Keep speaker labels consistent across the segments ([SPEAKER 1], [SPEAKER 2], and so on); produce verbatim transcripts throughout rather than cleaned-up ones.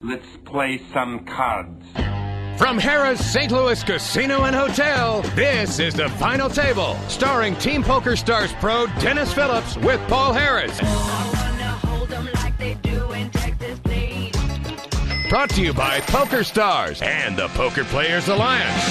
[SPEAKER 1] Let's play some cards.
[SPEAKER 2] From Harrah's Saint Louis Casino and Hotel, this is The Final Table, starring Team Poker Stars pro Dennis Phillips with Paul Harris. Brought to you by Poker Stars and the Poker Players Alliance.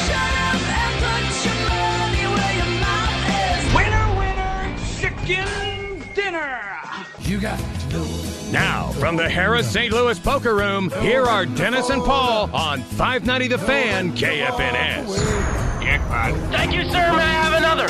[SPEAKER 3] Winner, winner, chicken dinner.
[SPEAKER 2] You got to know. Now, from the Harrah's Saint Louis Poker Room, here are Dennis and Paul on five ninety The Fan, K F N S.
[SPEAKER 1] Jackpot.
[SPEAKER 3] Thank you, sir. May I have another?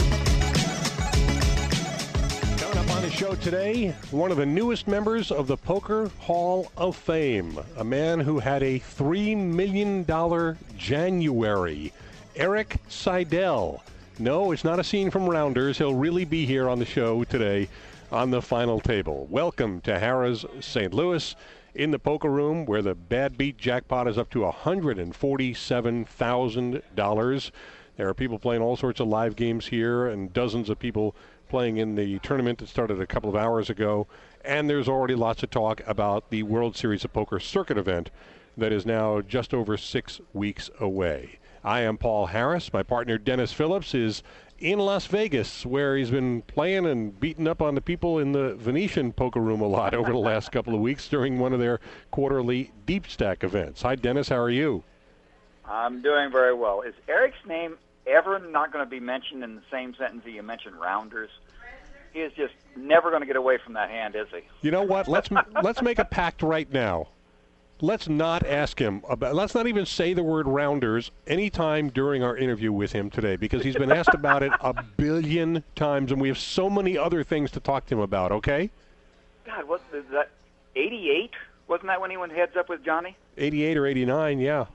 [SPEAKER 4] Coming up on the show today, one of the newest members of the Poker Hall of Fame, a man who had a three million dollars January, Erik Seidel. No, it's not a scene from Rounders. He'll really be here on the show today on The Final Table. Welcome to Harrah's Saint Louis in the Poker Room, where the Bad Beat jackpot is up to one hundred forty-seven thousand dollars. There are people playing all sorts of live games here and dozens of people playing in the tournament that started a couple of hours ago. And there's already lots of talk about the World Series of Poker circuit event that is now just over six weeks away. I am Paul Harris. My partner Dennis Phillips is in Las Vegas, where he's been playing and beating up on the people in the Venetian Poker Room a lot over the last couple of weeks during one of their quarterly Deep Stack events. Hi, Dennis. How are you?
[SPEAKER 5] I'm doing very well. Is Erik's name ever not going to be mentioned in the same sentence that you mentioned Rounders? He is just never going to get away from that hand, is he?
[SPEAKER 4] You know what? Let's let's make a pact right now. Let's not ask him about, let's not even say the word Rounders anytime during our interview with him today, because he's been asked about it a billion times, and we have so many other things to talk to him about, okay?
[SPEAKER 5] God, what is that, eighty-eight? Wasn't that when he went heads up with Johnny?
[SPEAKER 4] eighty-eight or eighty-nine, yeah.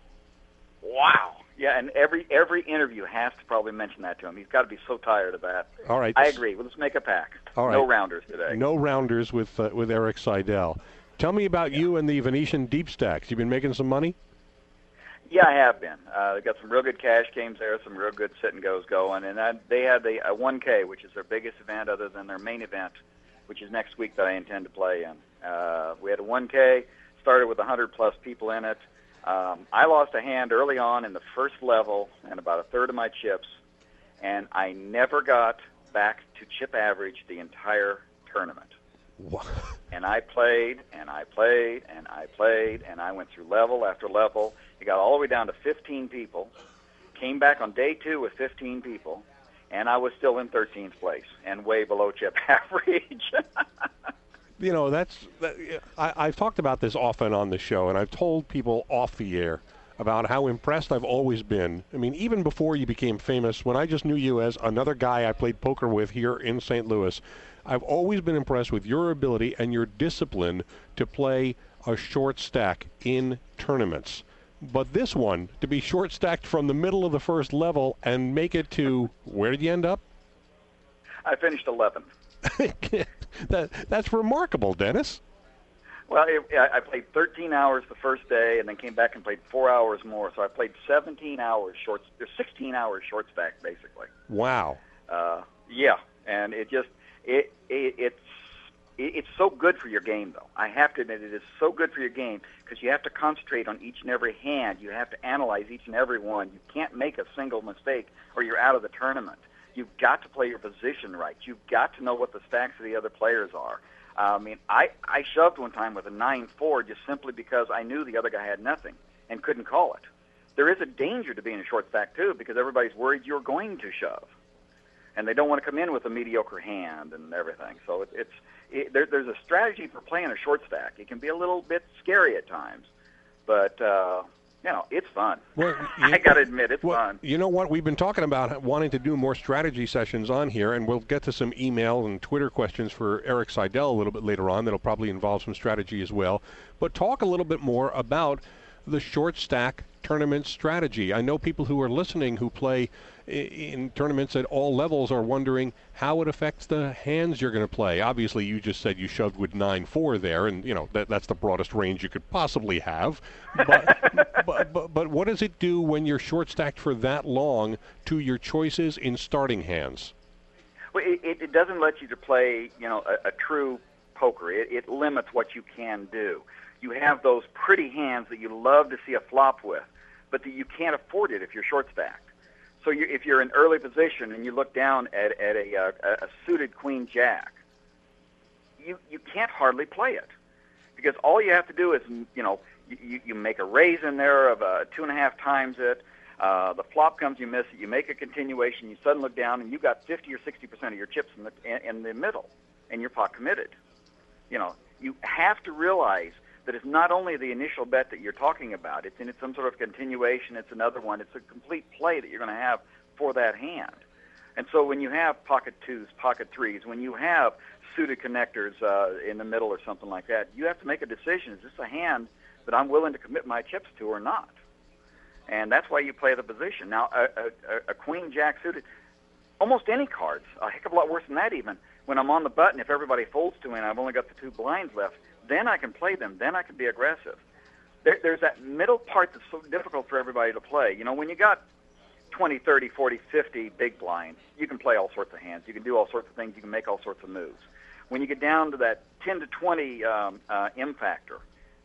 [SPEAKER 5] Wow. Yeah, and every every interview has to probably mention that to him. He's got to be so tired of that.
[SPEAKER 4] All right.
[SPEAKER 5] I agree. Well, let's make a pact.
[SPEAKER 4] All right.
[SPEAKER 5] No Rounders today.
[SPEAKER 4] No Rounders with uh, with Erik Seidel. Tell me about yeah. you and the Venetian Deep Stacks. You've been making some money?
[SPEAKER 5] Yeah, I have been. Uh, they've got some real good cash games there, some real good sit-and-goes going. And I, they had the a one K, which is their biggest event other than their main event, which is next week that I intend to play in. Uh, we had a one K, started with one hundred plus people in it. Um, I lost a hand early on in the first level and about a third of my chips, and I never got back to chip average the entire tournament.
[SPEAKER 4] What?
[SPEAKER 5] And I played, and I played, and I played, and I went through level after level. It got all the way down to fifteen people, came back on day two with fifteen people, and I was still in thirteenth place and way below chip average.
[SPEAKER 4] You know, that's that, I, I've talked about this often on the show, and I've told people off the air about how impressed I've always been. I mean, even before you became famous, when I just knew you as another guy I played poker with here in Saint Louis, I've always been impressed with your ability and your discipline to play a short stack in tournaments. But this one, to be short stacked from the middle of the first level and make it to, where did you end up?
[SPEAKER 5] I finished eleventh.
[SPEAKER 4] that, that's remarkable, Dennis.
[SPEAKER 5] Well, it, I played thirteen hours the first day, and then came back and played four hours more. So I played seventeen hours short, or sixteen hours short stack, basically.
[SPEAKER 4] Wow.
[SPEAKER 5] Uh, yeah, and it just it, it it's it, it's so good for your game, though. I have to admit, it is so good for your game because you have to concentrate on each and every hand. You have to analyze each and every one. You can't make a single mistake, or you're out of the tournament. You've got to play your position right. You've got to know what the stacks of the other players are. Uh, I mean, I, I shoved one time with a nine four just simply because I knew the other guy had nothing and couldn't call it. There is a danger to being a short stack, too, because everybody's worried you're going to shove. And they don't want to come in with a mediocre hand and everything. So it, it's it, there, there's a strategy for playing a short stack. It can be a little bit scary at times, but uh, you know, it's fun. Well, you, I got to admit, it's
[SPEAKER 4] well,
[SPEAKER 5] fun.
[SPEAKER 4] You know what? We've been talking about wanting to do more strategy sessions on here, and we'll get to some email and Twitter questions for Erik Seidel a little bit later on. That'll probably involve some strategy as well. But talk a little bit more about the short stack tournament strategy. I know people who are listening who play in tournaments at all levels are wondering how it affects the hands you're going to play. Obviously, you just said you shoved with nine four there, and you know that that's the broadest range you could possibly have. But, but, but but what does it do when you're short stacked for that long to your choices in starting hands?
[SPEAKER 5] Well, it, it doesn't let you to play, you know, a, a true poker. It, it limits what you can do. you have those pretty hands that you love to see a flop with, but that you can't afford it if you're short stacked. So you, if you're in early position and you look down at, at a, a, a suited queen jack, you, you can't hardly play it, because all you have to do is, you know, you, you make a raise in there of uh, two and a half times it. Uh, the flop comes, you miss it. You make a continuation. You suddenly look down, and you've got fifty or sixty percent of your chips in the in, in the middle, and you're pot committed. You know, you have to realize that it's not only the initial bet that you're talking about. It's in some sort of continuation. It's another one. It's a complete play that you're going to have for that hand. And so when you have pocket twos, pocket threes, when you have suited connectors uh, in the middle or something like that, you have to make a decision. Is this a hand that I'm willing to commit my chips to or not? And that's why you play the position. Now, a, a, a queen jack suited, almost any cards, a heck of a lot worse than that even. When I'm on the button, if everybody folds to me and I've only got the two blinds left, then I can play them. Then I can be aggressive. There, there's that middle part that's so difficult for everybody to play. You know, when you got twenty, thirty, forty, fifty big blinds, you can play all sorts of hands. You can do all sorts of things. You can make all sorts of moves. When you get down to that ten to twenty um, uh, M factor,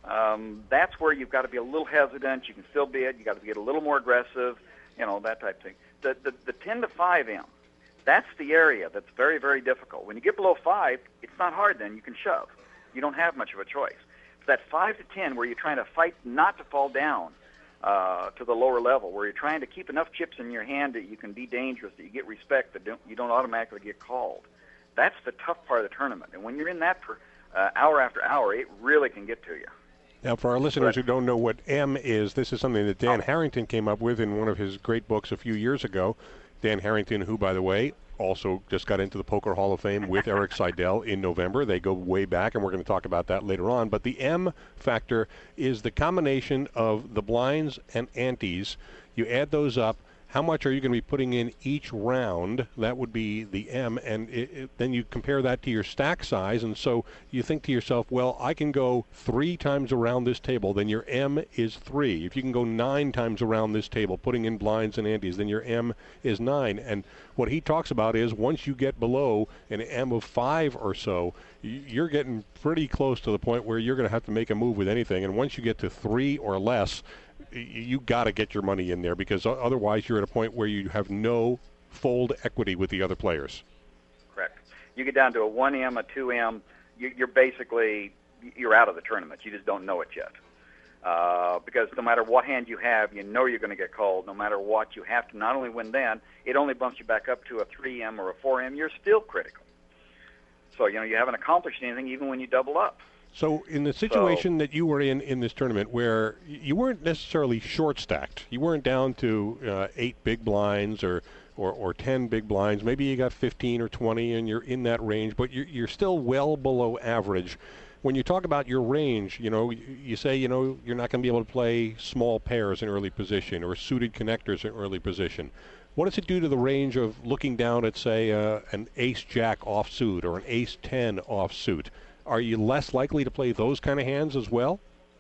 [SPEAKER 5] Um, that's where you've got to be a little hesitant. You can still be it. You got to get a little more aggressive, you know, that type of thing. The, the the ten to five M, that's the area that's very, very difficult. When you get below five, it's not hard. Then you can shove. You don't have much of a choice. It's that five to ten where you're trying to fight not to fall down uh, to the lower level, where you're trying to keep enough chips in your hand that you can be dangerous, that you get respect, that don't, you don't automatically get called. That's the tough part of the tournament. And when you're in that for uh, hour after hour, it really can get to you.
[SPEAKER 4] Now, for our listeners who don't know what M is, this is something that Dan
[SPEAKER 5] Oh.
[SPEAKER 4] Harrington came up with in one of his great books a few years ago. Dan Harrington, who, by the way, also just got into the Poker Hall of Fame with Erik Seidel in November. They go way back, and we're going to talk about that later on. But the M factor is the combination of the blinds and antes. You add those up. How much are you going to be putting in each round? That would be the M, and it, it, then you compare that to your stack size, and so you think to yourself, well, I can go three times around this table, then your M is three. If you can go nine times around this table, putting in blinds and antes, then your M is nine. And what he talks about is once you get below an M of five or so, you're getting pretty close to the point where you're going to have to make a move with anything, and once you get to three or less, you got to get your money in there, because otherwise you're at a point where you have no fold equity with the other players.
[SPEAKER 5] Correct. You get down to a one M, a two M, you're basically, you're out of the tournament. You just don't know it yet. Uh, because no matter what hand you have, you know you're going to get called. No matter what, you have to not only win then, it only bumps you back up to a three M or a four M. You're still critical. So, you know, you haven't accomplished anything even when you double up.
[SPEAKER 4] So in the situation so, that you were in in this tournament, where you weren't necessarily short stacked, you weren't down to uh, eight big blinds or, or, or ten big blinds, maybe you got fifteen or twenty and you're in that range, but you're, you're still well below average. When you talk about your range, you know, you, you say, you know, you're not going to be able to play small pairs in early position or suited connectors in early position. What does it do to the range of looking down at, say, uh, an ace-jack offsuit or an ace-ten offsuit? Are you less likely to play those kind of hands as well?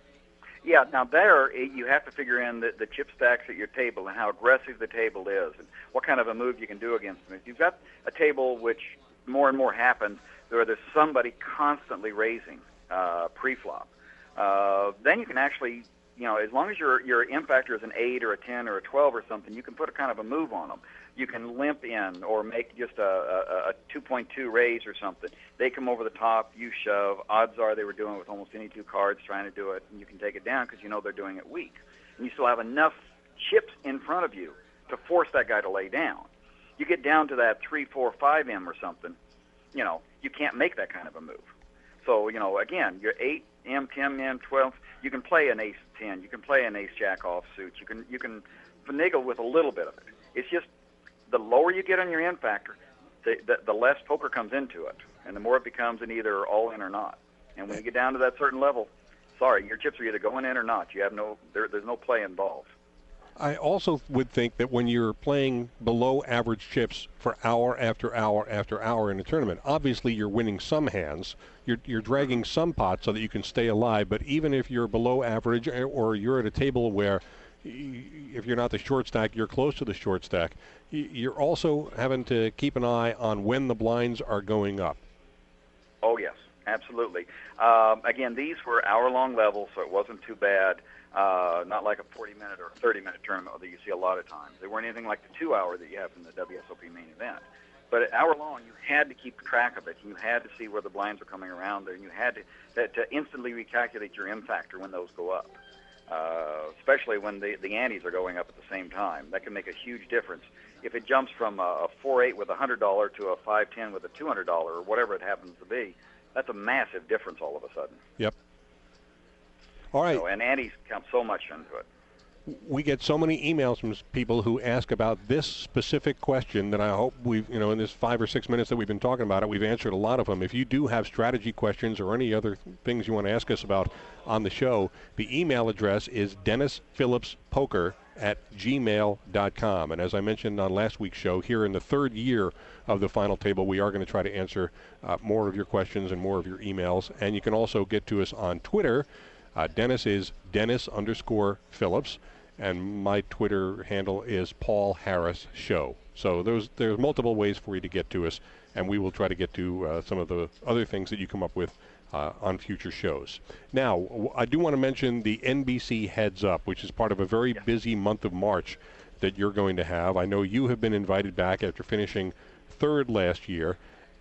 [SPEAKER 5] Yeah, now there you have to figure in the, the chip stacks at your table and how aggressive the table is and what kind of a move you can do against them. If you've got a table, which more and more happens, where there's somebody constantly raising uh, pre-flop, uh, then you can actually, you know, as long as your your M factor is an eight or a ten or a twelve or something, you can put a kind of a move on them. You can limp in or make just a, a, a two point two raise or something. They come over the top, you shove. Odds are they were doing it with almost any two cards trying to do it, and you can take it down because you know they're doing it weak. And you still have enough chips in front of you to force that guy to lay down. You get down to that three, four, five M or something, you know, you can't make that kind of a move. So, you know, again, your eight M, ten M, twelve, you can play an ace ten, you can play an ace jack offsuit, you can you can finagle with a little bit of it. It's just the lower you get on your M factor, the, the, the less poker comes into it, and the more it becomes an either all in or not. And when you get down to that certain level, sorry, your chips are either going in or not. You have no, there, there's no play involved.
[SPEAKER 4] I also would think that when you're playing below average chips for hour after hour after hour in a tournament, obviously you're winning some hands, you're, you're dragging some pots so that you can stay alive, but even if you're below average or you're at a table where if you're not the short stack, you're close to the short stack, you're also having to keep an eye on when the blinds are going up.
[SPEAKER 5] Oh, yes. Absolutely. Um, again, these were hour-long levels, so it wasn't too bad. Uh, not like a forty-minute or thirty-minute tournament that you see a lot of times. They weren't anything like the two-hour that you have in the W S O P main event. But at hour-long, you had to keep track of it. You had to see where the blinds were coming around there, and you had to, that, to instantly recalculate your M factor when those go up, uh, especially when the, the antes are going up at the same time. That can make a huge difference. If it jumps from a four eight with a one hundred dollars to a five ten with a two hundred dollars or whatever it happens to be, that's a massive difference all of a sudden.
[SPEAKER 4] Yep. All right.
[SPEAKER 5] So, and antes count so much into it.
[SPEAKER 4] We get so many emails from people who ask about this specific question that I hope we've, you know, in this five or six minutes that we've been talking about it, we've answered a lot of them. If you do have strategy questions or any other things you want to ask us about on the show, the email address is dennis phillips poker at gmail dot com. And as I mentioned on last week's show, here in the third year of the Final Table, we are going to try to answer uh, more of your questions and more of your emails. And you can also get to us on Twitter. Uh, Dennis is Dennis underscore Phillips, and my Twitter handle is Paul Harris Show. So there's there's multiple ways for you to get to us, and we will try to get to uh, some of the other things that you come up with uh, on future shows. Now, w- I do want to mention the N B C Heads Up, which is part of a very busy month of March that you're going to have. I know you have been invited back after finishing third last year.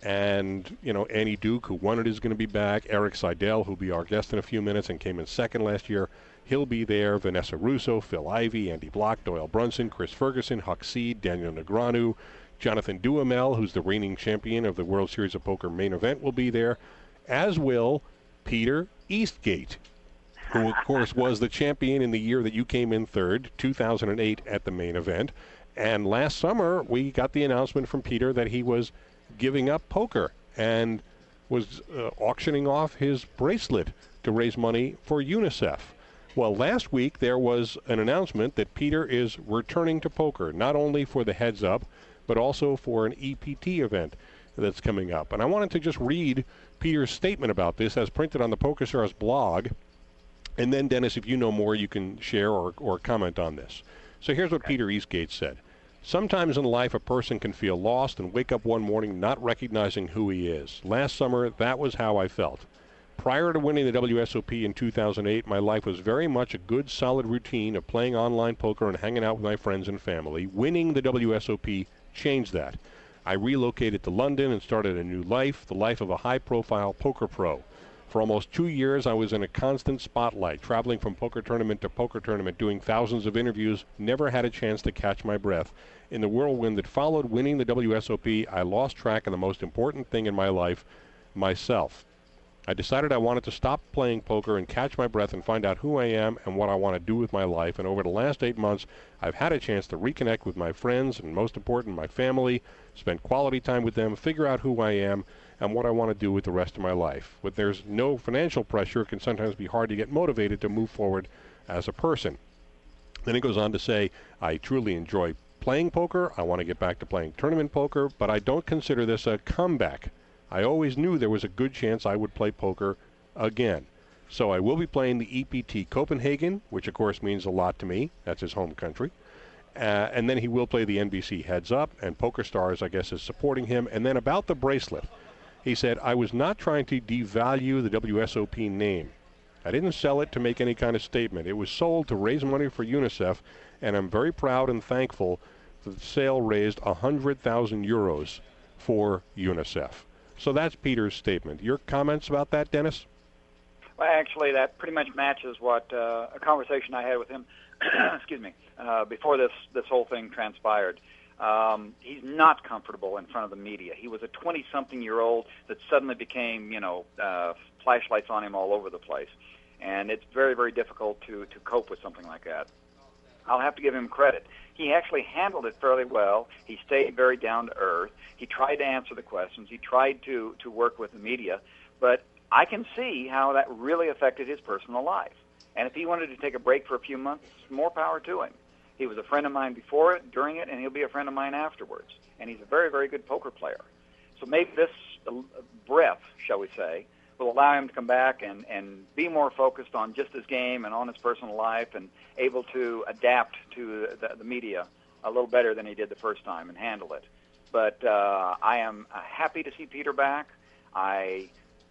[SPEAKER 4] And, you know, Annie Duke, who won it, is going to be back. Eric Seidel, who'll be our guest in a few minutes and came in second last year, he'll be there. Vanessa Russo, Phil Ivey, Andy Block, Doyle Brunson, Chris Ferguson, Huck Seed, Daniel Negreanu, Jonathan Duhamel, who's the reigning champion of the World Series of Poker main event, will be there, as will Peter Eastgate, who, of course, was the champion in the year that you came in third, two thousand eight, at the main event. And last summer, we got the announcement from Peter that he was giving up poker and was uh, auctioning off his bracelet to raise money for UNICEF. Well, last week there was an announcement that Peter is returning to poker, not only for the Heads Up, but also for an E P T event that's coming up. And I wanted to just read Peter's statement about this as printed on the PokerStars blog. And then, Dennis, if you know more, you can share or, or comment on this. So here's what okay. Peter Eastgate said. Sometimes in life a person can feel lost and wake up one morning not recognizing who he is. Last summer, that was how I felt. Prior to winning the W S O P in two thousand eight, my life was very much a good, solid routine of playing online poker and hanging out with my friends and family. Winning the W S O P changed that. I relocated to London and started a new life, the life of a high-profile poker pro. For almost two years, I was in a constant spotlight, traveling from poker tournament to poker tournament, doing thousands of interviews, never had a chance to catch my breath. In the whirlwind that followed winning the W S O P, I lost track of the most important thing in my life, myself. I decided I wanted to stop playing poker and catch my breath and find out who I am and what I want to do with my life. And over the last eight months, I've had a chance to reconnect with my friends and, most important, my family, spend quality time with them, figure out who I am and what I want to do with the rest of my life. But there's no financial pressure. It can sometimes be hard to get motivated to move forward as a person. Then he goes on to say, I truly enjoy playing poker. I want to get back to playing tournament poker, but I don't consider this a comeback. I always knew there was a good chance I would play poker again. So I will be playing the E P T Copenhagen, which of course means a lot to me. That's his home country. Uh, and then he will play the N B C Heads Up, and PokerStars, I guess, is supporting him. And then about the bracelet, he said, I was not trying to devalue the W S O P name. I didn't sell it to make any kind of statement. It was sold to raise money for UNICEF, and I'm very proud and thankful that the sale raised one hundred thousand euros for UNICEF. So that's Peter's statement. Your comments about that, Dennis?
[SPEAKER 5] Well, actually, that pretty much matches what uh, a conversation I had with him, excuse me, uh, before this, this whole thing transpired. Um, he's not comfortable in front of the media. He was a twenty-something-year-old that suddenly became, you know, uh, flashlights on him all over the place. And it's very, very difficult to, to cope with something like that. I'll have to give him credit. He actually handled it fairly well. He stayed very down to earth. He tried to answer the questions. He tried to, to work with the media. But I can see how that really affected his personal life. And if he wanted to take a break for a few months, more power to him. He was a friend of mine before it, during it, and he'll be a friend of mine afterwards. And he's a very, very good poker player. So maybe this breath, shall we say, will allow him to come back and, and be more focused on just his game and on his personal life and able to adapt to the, the media a little better than he did the first time and handle it. But uh, I am happy to see Peter back. I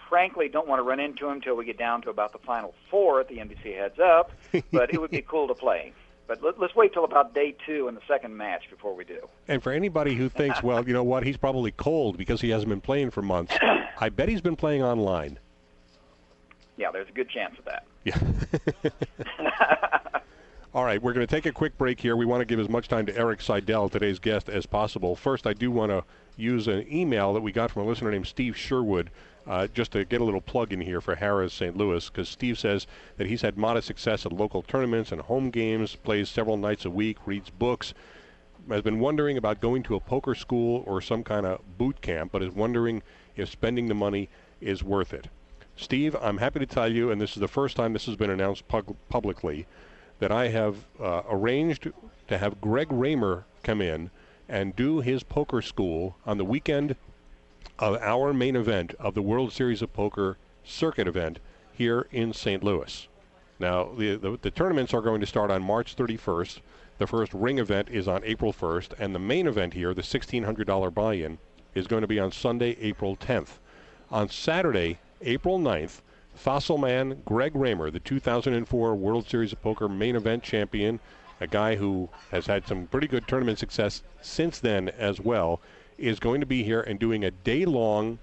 [SPEAKER 5] frankly don't want to run into him until we get down to about the final four at the N B C Heads Up, but it would be cool to play. But let, let's wait till about day two in the second match before we do.
[SPEAKER 4] And for anybody who thinks, well, you know what, he's probably cold because he hasn't been playing for months, I bet he's been playing online.
[SPEAKER 5] Yeah, there's a good chance of that.
[SPEAKER 4] Yeah. All right, we're going to take a quick break here. We want to give as much time to Erik Seidel, today's guest, as possible. First, I do want to use an email that we got from a listener named Steve Sherwood, uh, just to get a little plug in here for Harrah's Saint Louis, because Steve says that he's had modest success at local tournaments and home games, plays several nights a week, reads books, has been wondering about going to a poker school or some kind of boot camp, but is wondering if spending the money is worth it. Steve, I'm happy to tell you, and this is the first time this has been announced pub- publicly, that I have uh, arranged to have Greg Raymer come in and do his poker school on the weekend of our main event of the World Series of Poker circuit event here in Saint Louis. Now, the, the, the tournaments are going to start on March thirty-first. The first ring event is on April first, and the main event here, the sixteen hundred dollars buy-in, is going to be on Sunday, April tenth. On Saturday, April ninth, Fossil Man Greg Raymer, the two thousand four World Series of Poker main event champion, a guy who has had some pretty good tournament success since then as well, is going to be here and doing a day-long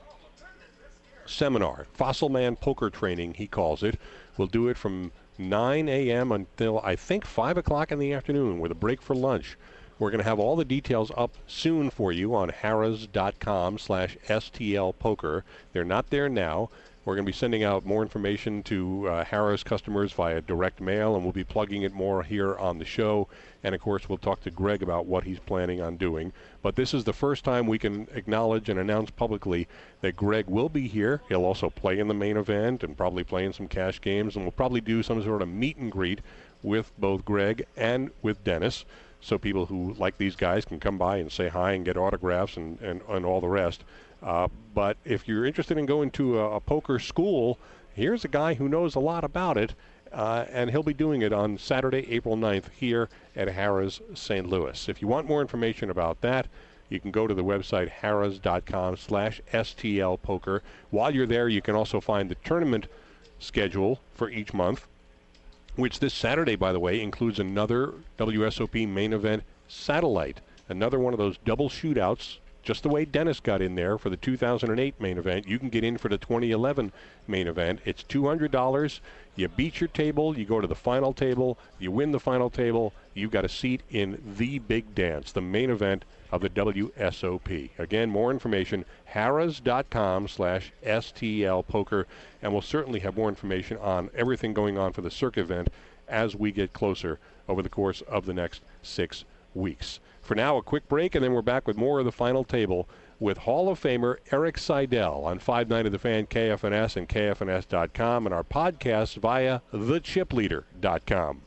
[SPEAKER 4] seminar, Fossil Man Poker Training, he calls it. We'll do it from nine a.m. until, I think, five o'clock in the afternoon with a break for lunch. We're going to have all the details up soon for you on harrahs.com slash stlpoker. They're not there now. We're going to be sending out more information to uh, Harrah's customers via direct mail, and we'll be plugging it more here on the show. And, of course, we'll talk to Greg about what he's planning on doing. But this is the first time we can acknowledge and announce publicly that Greg will be here. He'll also play in the main event and probably play in some cash games, and we'll probably do some sort of meet and greet with both Greg and with Dennis, so people who like these guys can come by and say hi and get autographs and, and, and all the rest. Uh, but if you're interested in going to a, a poker school, here's a guy who knows a lot about it, uh, and he'll be doing it on Saturday, April ninth, here at Harrah's Saint Louis. If you want more information about that, you can go to the website harrahs.com slash stlpoker. While you're there, you can also find the tournament schedule for each month, which this Saturday, by the way, includes another W S O P main event satellite, another one of those double shootouts, just the way Dennis got in there for the two thousand eight main event. You can get in for the twenty eleven main event. It's two hundred dollars. You beat your table, you go to the final table, you win the final table, you've got a seat in the big dance, the main event of the W S O P. Again, more information, harrahs.com slash stlpoker, and we'll certainly have more information on everything going on for the circuit event as we get closer over the course of the next six weeks. For now, a quick break, and then we're back with more of the final table with Hall of Famer Erik Seidel on five ninety The Fan, K F N S, and K F N S dot com, and our podcasts via the chip leader dot com.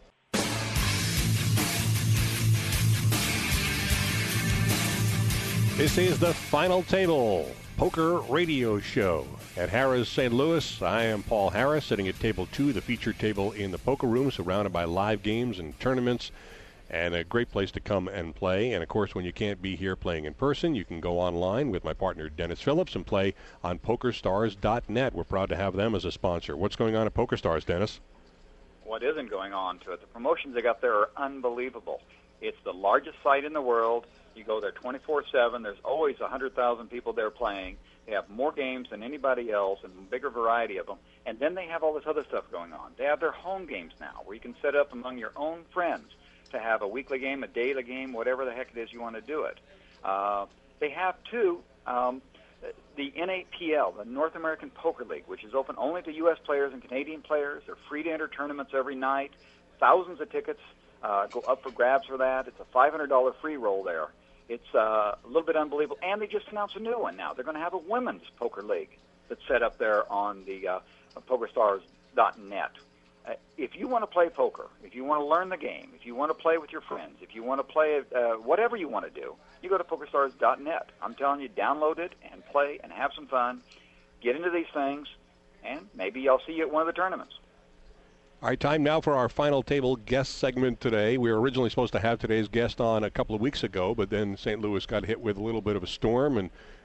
[SPEAKER 4] This is the Final Table Poker Radio Show at Harrah's Saint Louis. I am Paul Harris, sitting at table two, the featured table in the poker room, surrounded by live games and tournaments, and a great place to come and play. And, of course, when you can't be here playing in person, you can go online with my partner Dennis Phillips and play on poker stars dot net. We're proud to have them as a sponsor. What's going on at PokerStars, Dennis?
[SPEAKER 5] What isn't going on to it? The promotions they got there are unbelievable. It's the largest site in the world. You go there twenty-four seven. There's always one hundred thousand people there playing. They have more games than anybody else and a bigger variety of them. And then they have all this other stuff going on. They have their home games now where you can set up among your own friends to have a weekly game, a daily game, whatever the heck it is you want to do it. Uh, they have, too, um, the N A P L, the North American Poker League, which is open only to U S players and Canadian players. They're free to enter tournaments every night. Thousands of tickets uh, go up for grabs for that. It's a five hundred dollars free roll there. It's uh, a little bit unbelievable. And they just announced a new one now. They're going to have a women's poker league that's set up there on the uh, poker stars dot net. Uh, if you want to play poker, if you want to learn the game, if you want to play with your friends, if you want to play uh, whatever you want to do, you go to poker stars dot net. I'm telling you, download it and play and have some fun. Get into these things, and maybe I'll see you at one of the tournaments.
[SPEAKER 4] All right, time now for our final table guest segment today. We were originally supposed to have today's guest on a couple of weeks ago, but then Saint Louis got hit with a little bit of a storm, and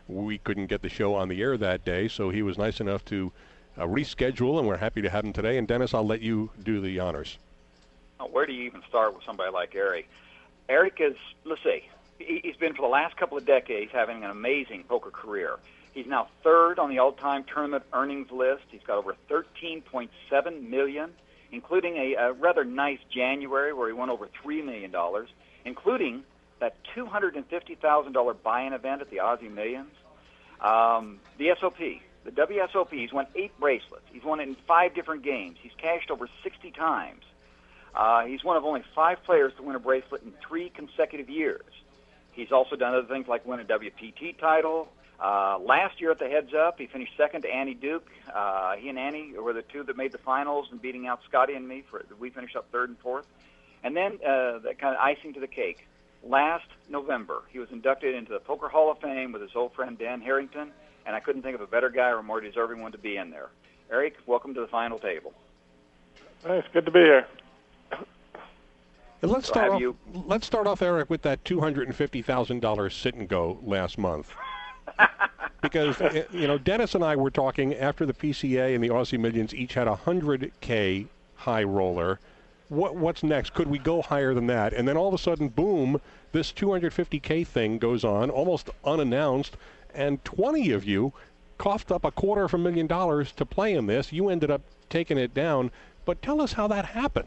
[SPEAKER 4] we couldn't get the show on the air that day, so he was nice enough to uh, reschedule, and we're happy to have him today. And Dennis, I'll let you do the honors.
[SPEAKER 5] Oh, where do you even start with somebody like Eric? Eric is, let's see, he's been for the last couple of decades having an amazing poker career. He's now third on the all-time tournament earnings list. He's got over thirteen point seven million dollars, including a, a rather nice January where he won over three million dollars, including that two hundred fifty thousand dollars buy-in event at the Aussie Millions. Um, the S O P, the W S O P, he's won eight bracelets. He's won it in five different games. He's cashed over sixty times. Uh, he's one of only five players to win a bracelet in three consecutive years. He's also done other things like win a W P T title. Uh, last year at the Heads Up, he finished second to Annie Duke. Uh, he and Annie were the two that made the finals and beating out Scotty and me. For we finished up third and fourth. And then uh, the kind of icing to the cake. Last November, he was inducted into the Poker Hall of Fame with his old friend Dan Harrington, and I couldn't think of a better guy or a more deserving one to be in there. Eric, welcome to the final table.
[SPEAKER 6] Nice, good to be here.
[SPEAKER 4] And let's
[SPEAKER 5] So
[SPEAKER 4] start
[SPEAKER 5] have
[SPEAKER 4] off.
[SPEAKER 5] you-
[SPEAKER 4] Let's start off, Eric, with that two hundred and fifty thousand dollars sit and go last month. Because uh, you know, Dennis and I were talking after the P C A and the Aussie Millions each had a hundred K high roller. What what's next? Could we go higher than that? And then all of a sudden, boom! This two hundred fifty K thing goes on almost unannounced, and twenty of you coughed up a quarter of a million dollars to play in this. You ended up taking it down. But tell us how that happened.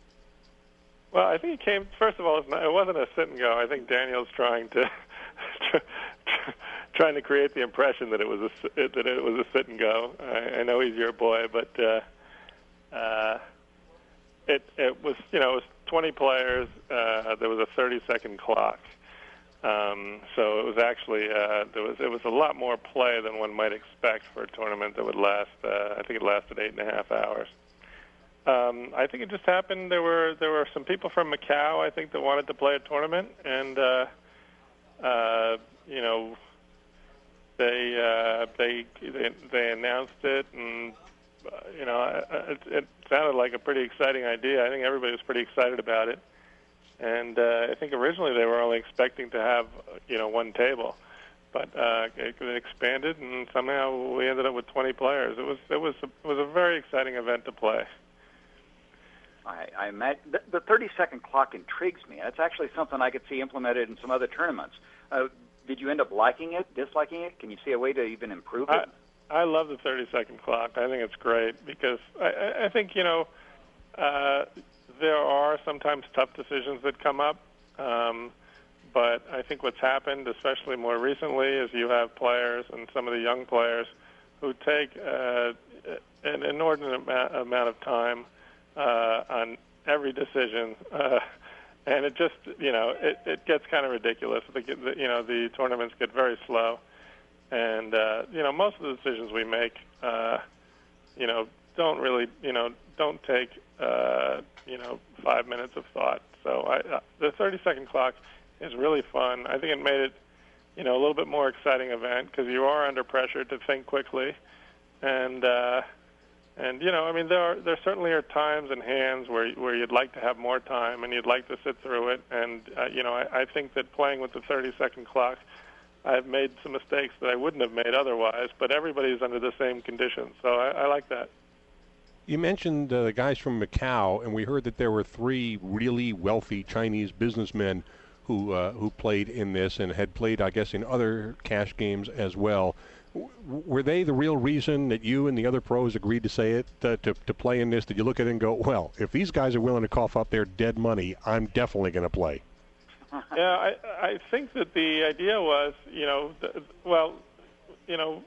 [SPEAKER 6] Well, I think it came, first of all, it's not, it wasn't a sit and go. I think Daniel's trying to trying to create the impression that it was a that it was a sit and go. I, I know he's your boy, but uh, uh, it it was you know it was twenty players. Uh, there was a thirty second clock, um, so it was actually uh, there was it was a lot more play than one might expect for a tournament that would last. Uh, I think it lasted eight and a half hours. Um, I think it just happened. There were there were some people from Macau, I think, that wanted to play a tournament, and uh, uh, you know, they, uh, they they they announced it, and uh, you know, it, it sounded like a pretty exciting idea. I think everybody was pretty excited about it, and uh, I think originally they were only expecting to have you know one table, but uh, it, it expanded, and somehow we ended up with twenty players. It was it was a, it was a very exciting event to play.
[SPEAKER 5] I, I imagine the, the thirty second clock intrigues me. That's actually something I could see implemented in some other tournaments. Uh, did you end up liking it, disliking it? Can you see a way to even improve it?
[SPEAKER 6] I, I love the thirty second clock. I think it's great because I, I think, you know, uh, there are sometimes tough decisions that come up. Um, but I think what's happened, especially more recently, is you have players and some of the young players who take uh, an inordinate amount of time Uh, on every decision, uh, and it just, you know, it, it gets kind of ridiculous. The, the, you know, the tournaments get very slow, and uh, you know, most of the decisions we make, uh, you know, don't really, you know, don't take, uh, you know, five minutes of thought. So I, uh, the thirty second clock is really fun. I think it made it, you know, a little bit more exciting event because you are under pressure to think quickly, and. Uh, And, you know, I mean, there are, there certainly are times and hands where where you'd like to have more time and you'd like to sit through it. And, uh, you know, I, I think that playing with the thirty second clock, I've made some mistakes that I wouldn't have made otherwise, but everybody's under the same conditions. So I, I like that.
[SPEAKER 4] You mentioned uh, the guys from Macau, and we heard that there were three really wealthy Chinese businessmen who uh, who played in this and had played, I guess, in other cash games as well. Were they the real reason that you and the other pros agreed to say it, uh, to, to play in this? Did you look at it and go, well, if these guys are willing to cough up their dead money, I'm definitely going to play?
[SPEAKER 6] Yeah, I, I think that the idea was, you know, the, well, you know,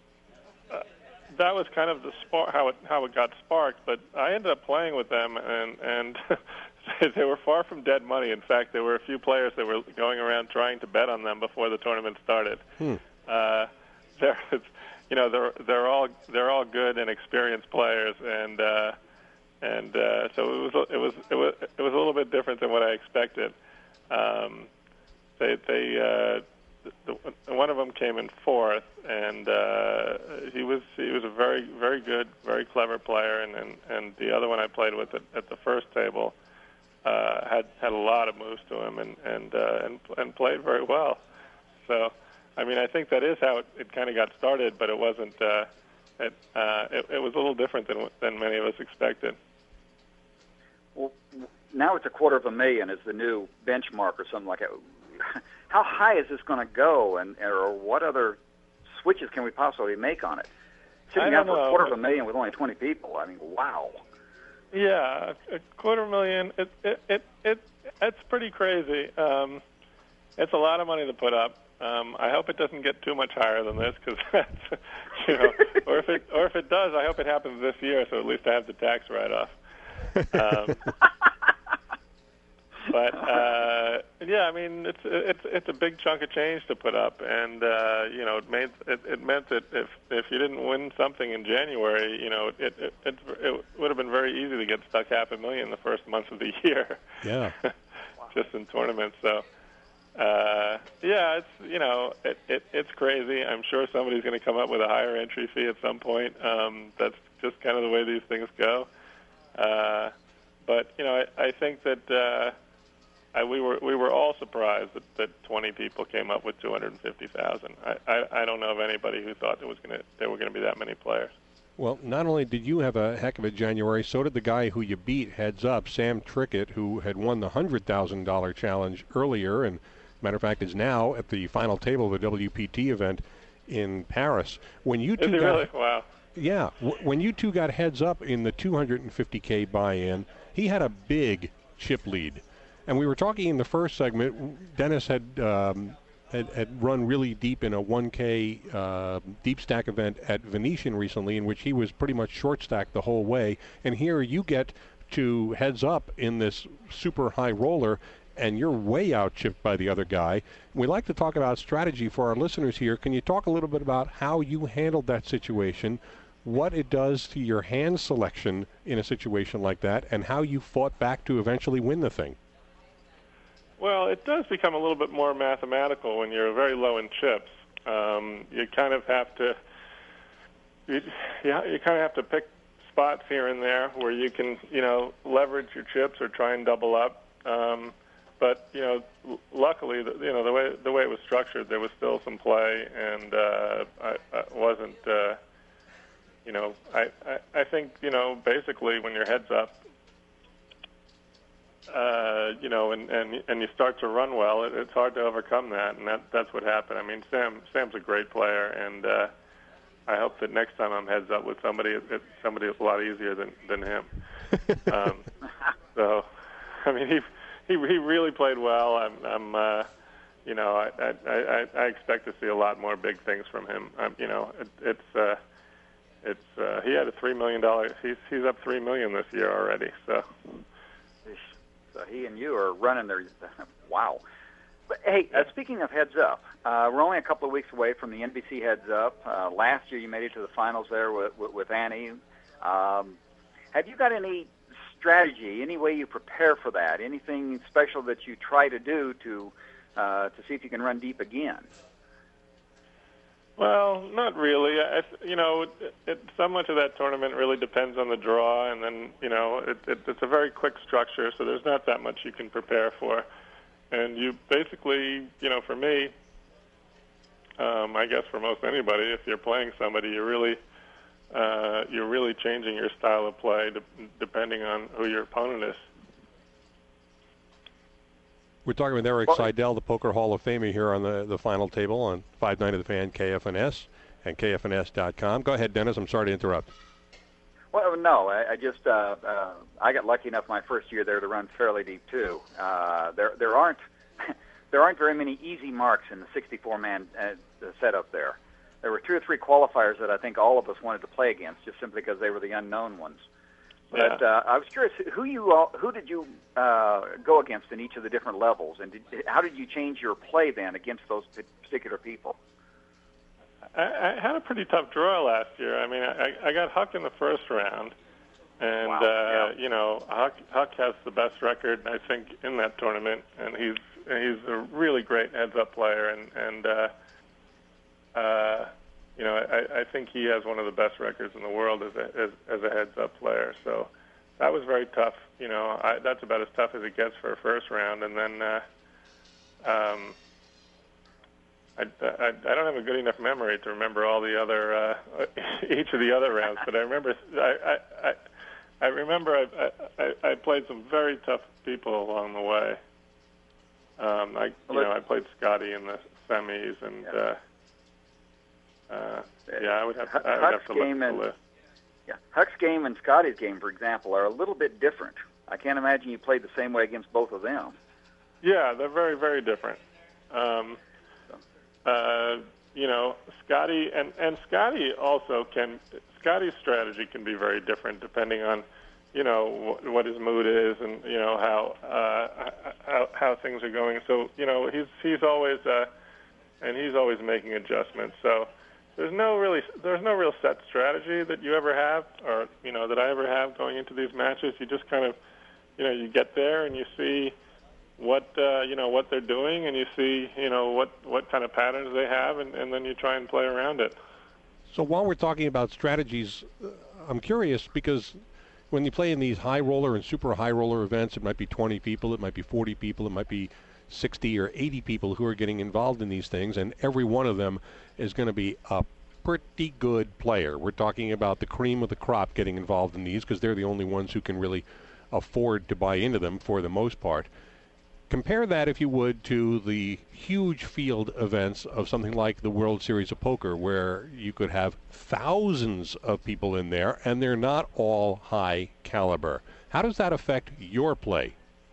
[SPEAKER 6] uh, that was kind of the spark, how it how it got sparked. But I ended up playing with them, and and they were far from dead money. In fact, there were a few players that were going around trying to bet on them before the tournament started.
[SPEAKER 4] Hmm.
[SPEAKER 6] Uh, they're, you know, they're they're all they're all good and experienced players, and uh, and uh, so it was it was it was it was a little bit different than what I expected. Um, they they uh, the, the, one of them came in fourth, and uh, he was he was a very very good, very clever player, and and, and the other one I played with at, at the first table uh, had had a lot of moves to him, and and uh, and and played very well. So I mean, I think that is how it, it kind of got started, but it wasn't. Uh, it, uh, it, it was a little different than than many of us expected.
[SPEAKER 5] Well, now it's a quarter of a million is the new benchmark or something like that. How high is this going to go, and or what other switches can we possibly make on it? Sitting down for a quarter of a million with only twenty people. I mean, wow.
[SPEAKER 6] Yeah, a quarter million. It it it, it it's pretty crazy. Um, it's a lot of money to put up. Um, I hope it doesn't get too much higher than this, because that's, you know, or if it or if it does, I hope it happens this year, so at least I have the tax write-off. Um, but uh, yeah, I mean, it's it's it's a big chunk of change to put up, and uh, you know, it made it, it meant that if if you didn't win something in January, you know, it it, it it would have been very easy to get stuck half a million the first month of the year.
[SPEAKER 4] Yeah,
[SPEAKER 6] just in tournaments. So. Uh, yeah, it's, you know, it, it, it's crazy. I'm sure somebody's going to come up with a higher entry fee at some point. Um, that's just kind of the way these things go. Uh, but, you know, I, I think that uh, I, we were we were all surprised that, that twenty people came up with two hundred fifty thousand. I, I, I don't know of anybody who thought there was going to there were going to be that many players.
[SPEAKER 4] Well, not only did you have a heck of a January, so did the guy who you beat heads up, Sam Trickett, who had won the one hundred thousand dollars challenge earlier, and matter of fact, is now at the final table of the W P T event in Paris. When you two
[SPEAKER 6] Is he
[SPEAKER 4] got,
[SPEAKER 6] really? Wow.
[SPEAKER 4] Yeah, w- when you two got heads up in the two hundred fifty K buy-in, he had a big chip lead. And we were talking in the first segment, Dennis had um, had, had run really deep in a one K uh, deep stack event at Venetian recently, in which he was pretty much short stacked the whole way. And here you get to heads up in this super high roller, and you're way out chipped by the other guy. We like to talk about strategy for our listeners here. Can you talk a little bit about how you handled that situation, what it does to your hand selection in a situation like that, and how you fought back to eventually win the thing?
[SPEAKER 6] Well, it does become a little bit more mathematical when you're very low in chips. Um, you kind of have to, you, you, you kind of have to pick spots here and there where you can, you know, leverage your chips or try and double up. Um, But you know, l- luckily, the, you know the way the way it was structured, there was still some play, and uh, I, I wasn't. Uh, you know, I, I I think you know basically when your head's up, uh, you know, and, and and you start to run well, it, it's hard to overcome that, and that that's what happened. I mean, Sam Sam's a great player, and uh, I hope that next time I'm heads up with somebody, it, it, somebody is a lot easier than than him. um, so, I mean, he. He he really played well. I'm, I'm uh, you know, I, I I I expect to see a lot more big things from him. Um, you know, it, it's uh, it's uh, he had a three million dollars. He's he's up three million this year already. So,
[SPEAKER 5] so he and you are running their wow. But hey, uh, speaking of heads up, uh, we're only a couple of weeks away from the N B C heads up. Uh, last year you made it to the finals there with with, with Annie. Um, have you got any strategy, any way you prepare for that, anything special that you try to do to uh, to see if you can run deep again?
[SPEAKER 6] Well, not really. I, you know, it, it, so much of that tournament really depends on the draw, and then, you know, it, it, it's a very quick structure, so there's not that much you can prepare for. And you basically, you know, for me, um, I guess for most anybody, if you're playing somebody, you're really Uh, you're really changing your style of play de- depending on who your opponent is.
[SPEAKER 4] We're talking with Erik Seidel, the Poker Hall of Famer, here on the, the final table on five ninety The Fan, K F N S, and K F N S dot com. Go ahead, Dennis. I'm sorry to interrupt.
[SPEAKER 5] Well, no, I, I just uh, uh, I got lucky enough my first year there to run fairly deep too. Uh, there there aren't there aren't very many easy marks in the sixty-four man uh, setup there. There were two or three qualifiers that I think all of us wanted to play against, just simply because they were the unknown ones. But
[SPEAKER 6] yeah.
[SPEAKER 5] uh, I was curious, who you all, who did you uh, go against in each of the different levels, and did, how did you change your play then against those particular people?
[SPEAKER 6] I, I had a pretty tough draw last year. I mean, I, I got Huck in the first round, and
[SPEAKER 5] wow.
[SPEAKER 6] uh,
[SPEAKER 5] yeah.
[SPEAKER 6] you know, Huck Huck has the best record, I think, in that tournament, and he's he's a really great heads-up player, and and. Uh, Uh, you know, I, I think he has one of the best records in the world as a as, as a heads-up player. So that was very tough. You know, I, that's about as tough as it gets for a first round. And then, uh, um, I, I, I don't have a good enough memory to remember all the other uh, each of the other rounds, but I remember I I, I, I remember I, I I played some very tough people along the way. Um, I you know I played Scotty in the semis, and yeah, uh, uh, yeah I would have to, I would have to look at the
[SPEAKER 5] and,
[SPEAKER 6] list.
[SPEAKER 5] Yeah, Huck's game and Scotty's game, for example, are a little bit different. I can't imagine you played the same way against both of them.
[SPEAKER 6] Yeah, they're very very different. Um, Uh, you know, Scotty and, and Scotty also can. Scotty's strategy can be very different depending on, you know, wh- what his mood is and you know how uh, how, how things are going. So you know, he's he's always uh, and he's always making adjustments. So there's no really there's no real set strategy that you ever have, or you know that I ever have going into these matches. You just kind of, you know, you get there and you see what uh, you know what they're doing, and you see you know what, what kind of patterns they have, and, and then you try and play around it.
[SPEAKER 4] So while we're talking about strategies, uh, I'm curious because when you play in these high roller and super high roller events, it might be twenty people, it might be forty people, it might be sixty or eighty people who are getting involved in these things, and every one of them is going to be a pretty good player. We're talking about the cream of the crop getting involved in these because they're the only ones who can really afford to buy into them for the most part. Compare that, if you would, to the huge field events of something like the World Series of Poker, where you could have thousands of people in there, and they're not all high caliber. How does that affect your play?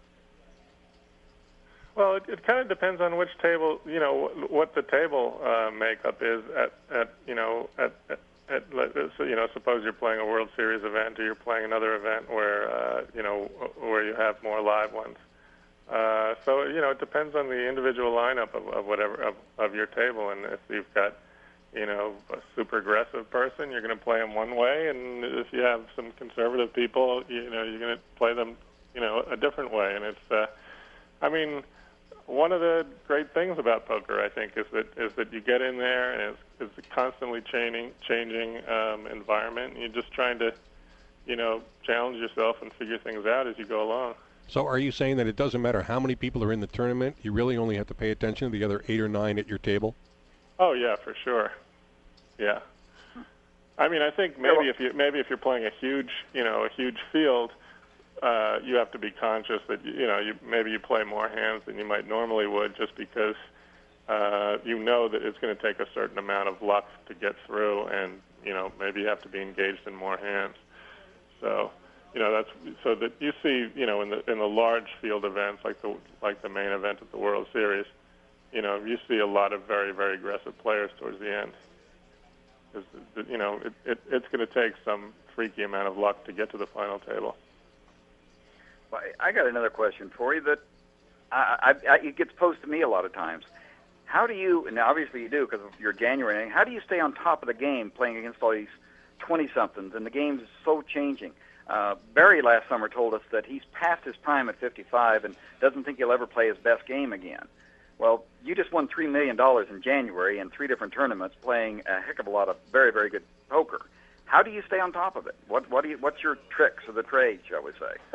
[SPEAKER 6] Well, it, it kind of depends on which table, you know, what the table uh, makeup is at, at you know, at, at, at, so, you know, suppose you're playing a World Series event or you're playing another event where, uh, you know, where you have more live ones. Uh, so, you know, it depends on the individual lineup of, of whatever, of, of your table. And if you've got, you know, a super aggressive person, you're going to play them one way. And if you have some conservative people, you know, you're going to play them, you know, a different way. And it's, uh, I mean, one of the great things about poker, I think, is that is that you get in there and it's, it's a constantly changing, changing um, environment. And you're just trying to, you know, challenge yourself and figure things out as you go along.
[SPEAKER 4] So are you saying that it doesn't matter how many people are in the tournament, you really only have to pay attention to the other eight or nine at your table?
[SPEAKER 6] Oh yeah, for sure. Yeah. I mean, I think maybe if you maybe if you're playing a huge, you know, a huge field, uh, you have to be conscious that you know you maybe you play more hands than you might normally would, just because uh, you know that it's going to take a certain amount of luck to get through, and you know maybe you have to be engaged in more hands. So. You know that's so that you see, you know, in the in the large field events like the like the main event at the World Series, you know, you see a lot of very very aggressive players towards the end. Because you know it, it it's going to take some freaky amount of luck to get to the final table.
[SPEAKER 5] Well, I got another question for you that I, I, I, it gets posed to me a lot of times. How do you? And obviously you do because of your January. How do you stay on top of the game playing against all these twenty-somethings and the game's so changing? Uh, Barry last summer told us that he's past his prime at fifty-five and doesn't think he'll ever play his best game again. Well, you just won three million dollars in January in three different tournaments playing a heck of a lot of very, very good poker. How do you stay on top of it? What, what do you, what's your tricks of the trade, shall we say?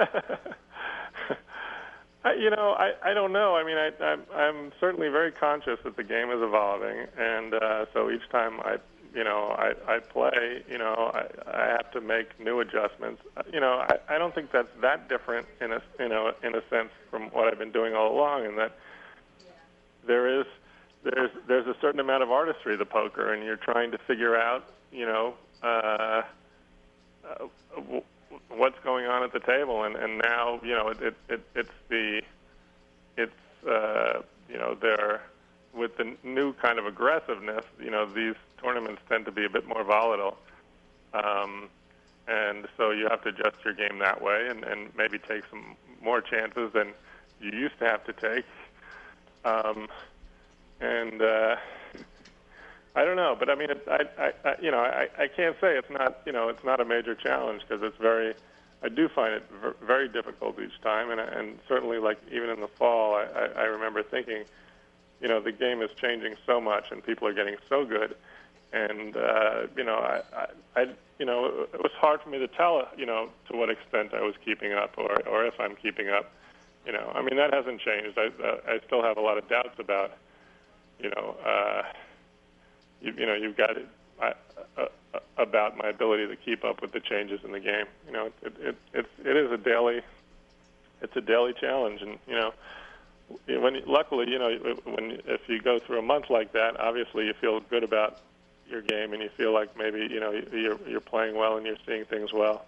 [SPEAKER 6] I, you know, I, I don't know. I mean, I, I'm, I'm certainly very conscious that the game is evolving, and uh, so each time I You know, I, I play, you know, I, I have to make new adjustments. You know, I, I don't think that's that different in a, you know, in a sense from what I've been doing all along, in that there is, there's, there's a certain amount of artistry to poker, and you're trying to figure out, you know, uh, uh, w- what's going on at the table. And, and now, you know, it, it, it it's the, it's, uh, you know, they're, with the new kind of aggressiveness, you know, these tournaments tend to be a bit more volatile. Um, and so you have to adjust your game that way and, and maybe take some more chances than you used to have to take. Um, and uh, I don't know, but I mean, it, I, I, I, you know, I, I can't say it's not, you know, it's not a major challenge because it's very, I do find it v- very difficult each time. And, and certainly, like, even in the fall, I, I, I remember thinking, you know, the game is changing so much and people are getting so good. And, uh, you know, I, I, I, you know, it was hard for me to tell, you know, to what extent I was keeping up or, or if I'm keeping up. You know, I mean, that hasn't changed. I, uh, I still have a lot of doubts about you know, uh, you, you know, you've got it uh, uh, about my ability to keep up with the changes in the game. You know, it it it, it is a daily, it's a daily challenge, and you know, when luckily, you know, when if you go through a month like that, obviously you feel good about your game, and you feel like maybe you know you're you're playing well and you're seeing things well.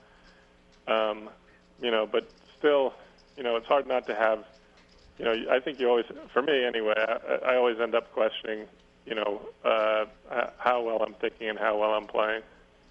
[SPEAKER 6] Um, you know, but still, you know, it's hard not to have. You know, I think you always, for me anyway, I, I always end up questioning, you know, uh, how well I'm thinking and how well I'm playing.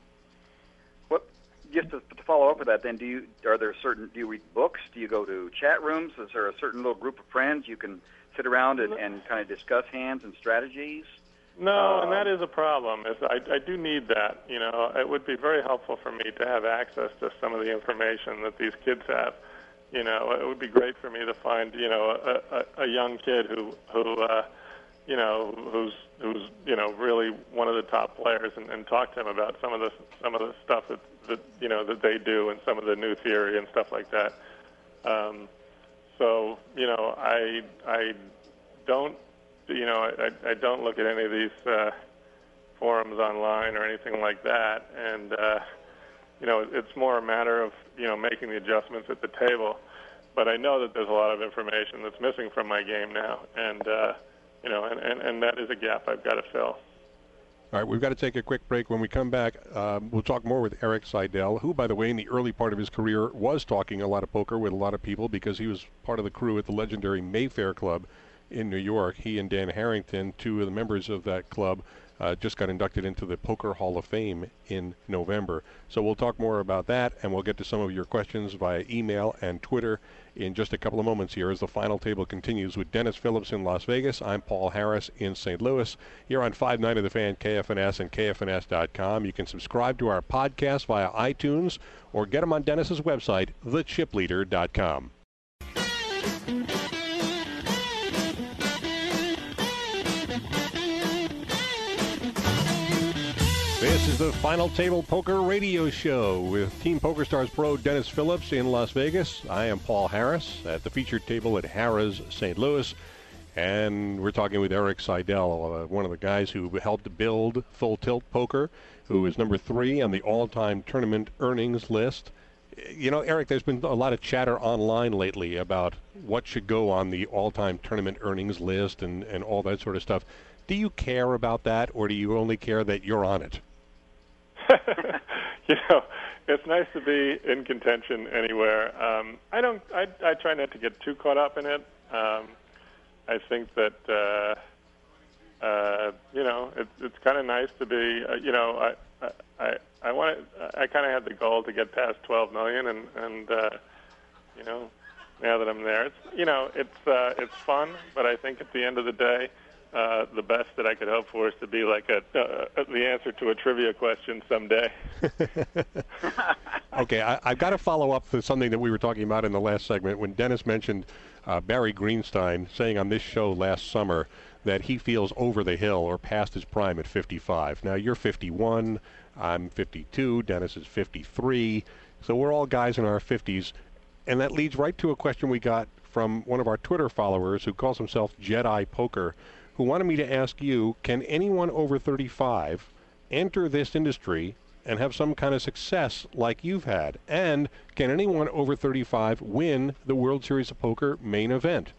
[SPEAKER 5] What, just to, to follow up with that, then, do you are there certain? Do you read books? Do you go to chat rooms? Is there a certain little group of friends you can sit around and, and kind of discuss hands and strategies?
[SPEAKER 6] No,
[SPEAKER 5] um,
[SPEAKER 6] and that is a problem. Is I, I do need that. You know, it would be very helpful for me to have access to some of the information that these kids have. You know, it would be great for me to find, you know, a, a, a young kid who, who, uh, you know, who's, who's, you know, really one of the top players, and, and talk to him about some of the, some of the stuff that, that, you know, that they do, and some of the new theory and stuff like that. Um, so, you know, I, I don't, you know, I, I don't look at any of these uh, forums online or anything like that, and. Uh, You know, it's more a matter of, you know, making the adjustments at the table. But I know that there's a lot of information that's missing from my game now. And, uh, you know, and, and, and that is a gap I've got to fill.
[SPEAKER 4] All right, we've got to take a quick break. When we come back, um, we'll talk more with Erik Seidel, who, by the way, in the early part of his career was talking a lot of poker with a lot of people because he was part of the crew at the legendary Mayfair Club in New York. He and Dan Harrington, two of the members of that club, Uh, just got inducted into the Poker Hall of Fame in November. So we'll talk more about that, and we'll get to some of your questions via email and Twitter in just a couple of moments here as the final table continues with Dennis Phillips in Las Vegas. I'm Paul Harris in Saint Louis. Here on five ninety The Fan, K F N S, and K F N S dot com. You can subscribe to our podcast via iTunes or get them on Dennis's website, the chip leader dot com. This is the Final Table Poker Radio Show with Team PokerStars Pro Dennis Phillips in Las Vegas. I am Paul Harris at the featured table at Harrah's Saint Louis. And we're talking with Erik Seidel, uh, one of the guys who helped build Full Tilt Poker, who is number three on the all-time tournament earnings list. You know, Erik, there's been a lot of chatter online lately about what should go on the all-time tournament earnings list and, and all that sort of stuff. Do you care about that, or do you only care that you're on it?
[SPEAKER 6] You know, it's nice to be in contention anywhere. Um, I don't. I, I try not to get too caught up in it. Um, I think that uh, uh, you know it, it's kind of nice to be. Uh, you know, I I I want. I kind of had the goal to get past twelve million, and and uh, you know, now that I'm there, it's you know it's uh, it's fun. But I think at the end of the day. Uh, the best that I could hope for is to be like a, uh, the answer to a trivia question someday.
[SPEAKER 4] Okay, I, I've got to follow up to something that we were talking about in the last segment when Dennis mentioned uh, Barry Greenstein saying on this show last summer that he feels over the hill or past his prime at fifty-five. Now, you're fifty-one, I'm fifty-two, Dennis is fifty-three, so we're all guys in our fifties, and that leads right to a question we got from one of our Twitter followers who calls himself Jedi Poker, who wanted me to ask you, can anyone over thirty-five enter this industry and have some kind of success like you've had? And can anyone over thirty-five win the World Series of Poker main event?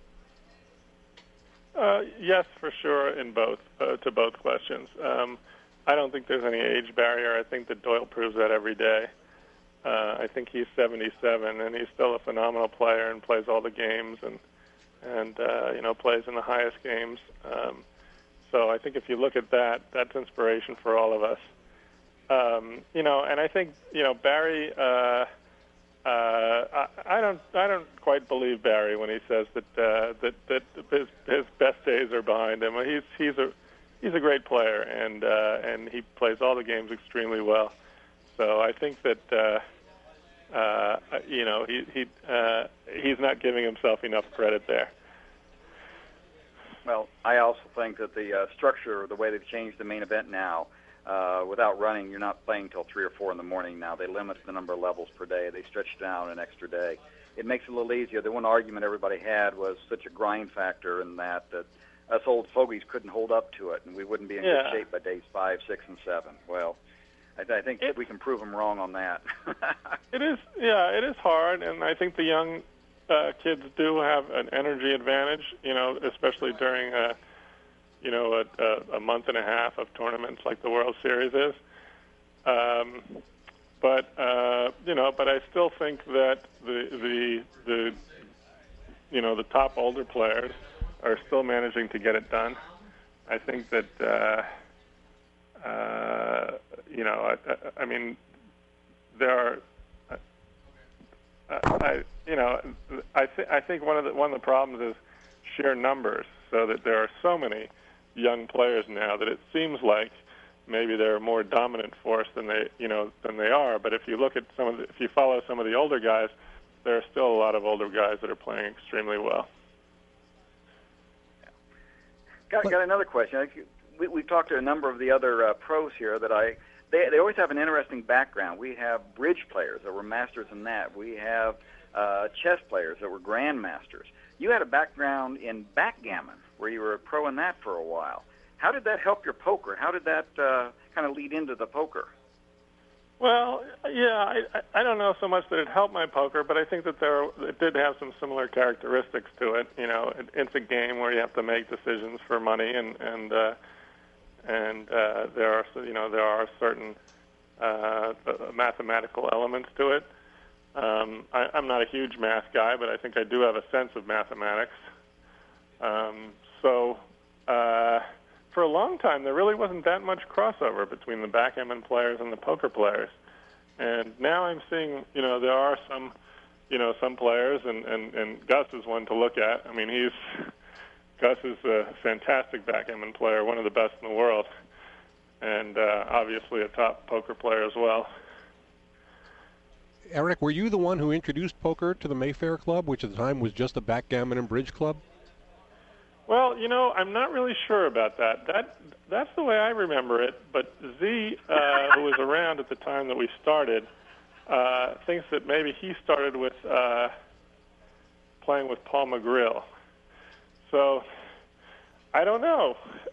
[SPEAKER 6] Uh, yes, for sure, in both, uh, to both questions. Um, I don't think there's any age barrier. I think that Doyle proves that every day. Uh, I think he's seventy-seven, and he's still a phenomenal player and plays all the games and and uh, you know plays in the highest games. Um, so I think if you look at that, that's inspiration for all of us. Um, you know, and I think you know Barry. Uh, uh, I, I don't. I don't quite believe Barry when he says that uh, that that his his best days are behind him. He's he's a he's a great player, and uh, and he plays all the games extremely well. So I think that. Uh, Uh, you know, he, he uh, he's not giving himself enough credit there.
[SPEAKER 5] Well, I also think that the uh, structure, the way they've changed the main event now, uh, without running, you're not playing till three or four in the morning now. They limit the number of levels per day. They stretch it down an extra day. It makes it a little easier. The one argument everybody had was such a grind factor in that that us old fogies couldn't hold up to it, and we wouldn't be in
[SPEAKER 6] Yeah.
[SPEAKER 5] good shape by days five, six, and seven. Well, I, I think
[SPEAKER 6] It-
[SPEAKER 5] we can prove them wrong on that.
[SPEAKER 6] It is, yeah, it is hard, and I think the young uh, kids do have an energy advantage, you know, especially during, a, you know, a, a, a month and a half of tournaments like the World Series is. Um, but uh, you know, but I still think that the the the you know the top older players are still managing to get it done. I think that uh, uh, you know, I, I, I mean, there are. Uh, I, you know, I, th- I think one of the one of the problems is sheer numbers. So that there are so many young players now that it seems like maybe they're a more dominant force than they, you know, than they are. But if you look at some of the, if you follow some of the older guys, there are still a lot of older guys that are playing extremely well.
[SPEAKER 5] Got, got another question. I- We, we've talked to a number of the other uh, pros here that I. They, they always have an interesting background. We have bridge players that were masters in that. We have uh, chess players that were grandmasters. You had a background in backgammon, where you were a pro in that for a while. How did that help your poker? How did that uh, kind of lead into the poker?
[SPEAKER 6] Well, yeah, I, I I don't know so much that it helped my poker, but I think that there it did have some similar characteristics to it. You know, it, it's a game where you have to make decisions for money, and and uh, and uh, there are you know there are certain uh, mathematical elements to it. Um, I, I'm not a huge math guy, but I think I do have a sense of mathematics. Um, so. Uh, For a long time, there really wasn't that much crossover between the backgammon players and the poker players. And now I'm seeing, you know, there are some, you know, some players, and, and, and Gus is one to look at. I mean, he's, Gus is a fantastic backgammon player, one of the best in the world, and uh, obviously a top poker player as well.
[SPEAKER 4] Eric, were you the one who introduced poker to the Mayfair Club, which at the time was just a backgammon and bridge club?
[SPEAKER 6] Well, you know, I'm not really sure about that. That that's the way I remember it. But Z, uh, who was around at the time that we started, uh, thinks that maybe he started with uh, playing with Paul McGrill. So I don't know.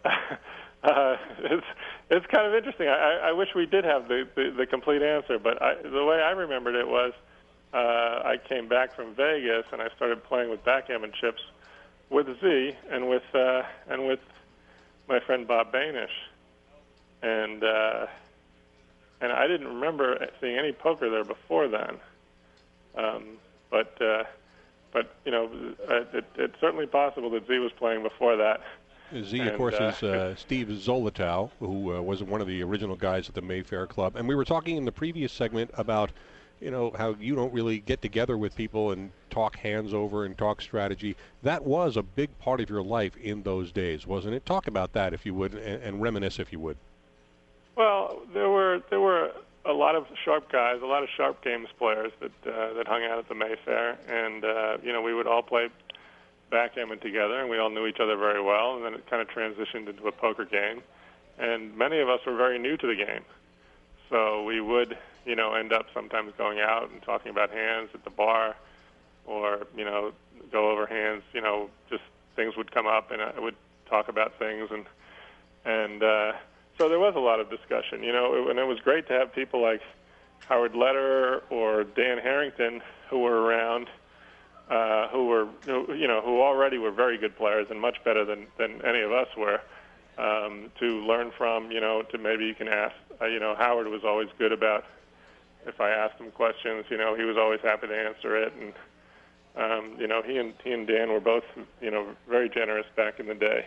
[SPEAKER 6] uh, it's it's kind of interesting. I, I wish we did have the, the, the complete answer, but I, the way I remembered it was uh, I came back from Vegas and I started playing with backgammon chips with Z and with uh, and with my friend Bob Bainish, and uh, and I didn't remember seeing any poker there before then. Um, but uh, but you know, it, it's certainly possible that Z was playing before that.
[SPEAKER 4] Z,
[SPEAKER 6] and,
[SPEAKER 4] of course,
[SPEAKER 6] uh,
[SPEAKER 4] is uh, Steve Zolotow, who uh, was one of the original guys at the Mayfair Club, and we were talking in the previous segment about, you know, how you don't really get together with people and talk hands over and talk strategy. That was a big part of your life in those days, wasn't it? Talk about that, if you would, and, and reminisce, if you would.
[SPEAKER 6] Well, there were there were a lot of sharp guys, a lot of sharp games players that uh, that hung out at the Mayfair, and uh, you know, we would all play backgammon together, and we all knew each other very well, and then it kind of transitioned into a poker game, and many of us were very new to the game, so we would, you know, end up sometimes going out and talking about hands at the bar, or, you know, go over hands, you know, just things would come up and I would talk about things. And, and uh, so there was a lot of discussion, you know, and it was great to have people like Howard Lederer or Dan Harrington who were around, uh, who were, you know, who already were very good players and much better than, than any of us were, um, to learn from, you know, to maybe you can ask, uh, you know, Howard was always good about, if I asked him questions, you know, he was always happy to answer it. And, um, you know, he and he and Dan were both, you know, very generous back in the day.